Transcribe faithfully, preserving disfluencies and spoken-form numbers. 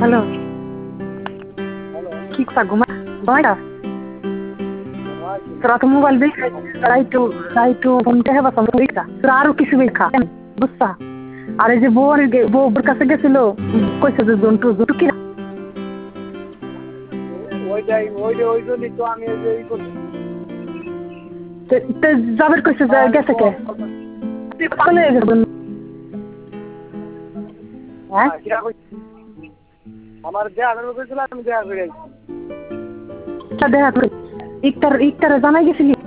Hello, hello কি কথা ঘুমা ঘুমাইটা ঘুমাইছি তোরা তো মোবাইল দেখে রাইটু রাইটু ঘুমতে হবে সমস্যা তোরা আরো কিছু দেখা বুঝছা। আর এই যে বউর বউর কাছে গেছিল কইছে যে জন্টু জন্টু কি ওইটাই ওইটা ওই জন্যই তো আমি এই যে ই করছি যাবের কইছে যে গেছে কে পাগল হয়ে গেছে হ্যাঁ আমার দেয়া করেছিল আমি দেয়া করে দেখা ইকটার ইকটারে জানাই গেছিলি